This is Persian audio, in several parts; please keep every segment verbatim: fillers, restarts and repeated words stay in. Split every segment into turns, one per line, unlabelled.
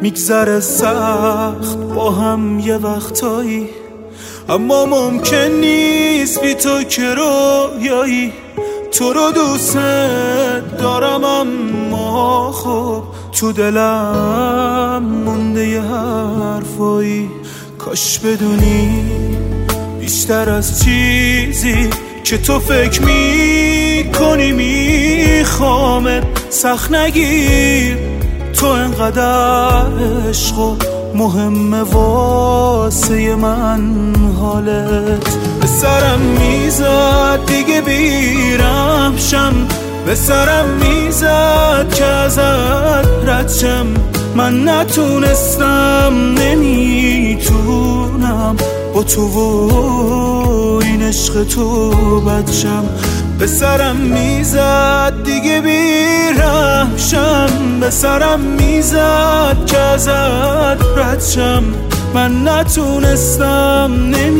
میگذره سخت با هم یه وقتایی، اما ممکن نیست بی تو که رویایی. تو رو دوست دارم اما خب تو دلم مونده یه حرفایی. کاش بدونی بیشتر از چیزی که تو فکر میکنی میخوامت. سخت نگیر تو انقدر عشق و مهمه واسه من حالت. به سرم میزد دیگه بیرم شم، به سرم میزد که ازت رد شم. من نتونستم نمیتونم با تو و این عشق تو بد شم. به سرم میزد دیگه بیرم شم، به سرم میزد که ازت رد شم. من نتونستم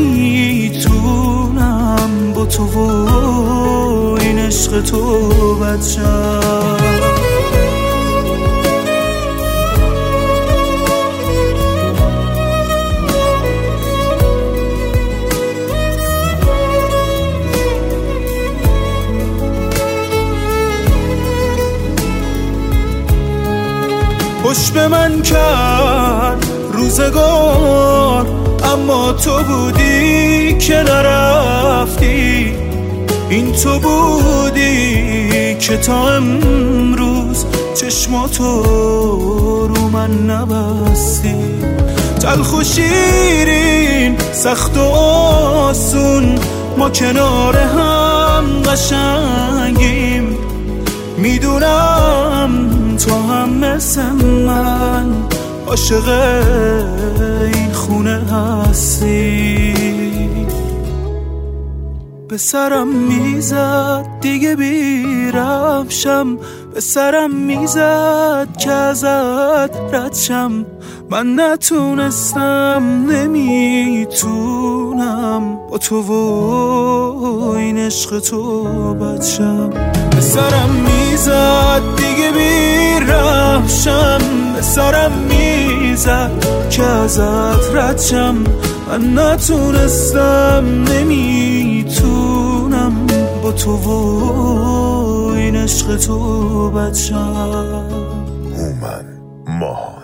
نمیتونم با تو و این عشق تو بد شم. خوش به من کرد روزگار، اما تو بودی که نرفتی. این تو بودی که تا امروز چشماتو رو من نبستی. تلخ و شیرین سخت و آسون ما کنار هم قشنگیم. میدونم تو هم مثل من عاشق این خونه هستی. به سرم میزد دیگه بیرم شم، به سرم میزد که ازت رد شم. من نتونستم نمیتونم با تو و این عشق تو بد شم. به سرم میزد دیگه بیرم شم، به سرم میزد که ازت رد شم. من نتونستم نمیتونم با تو و این عشق تو بد شم.
هومن ماها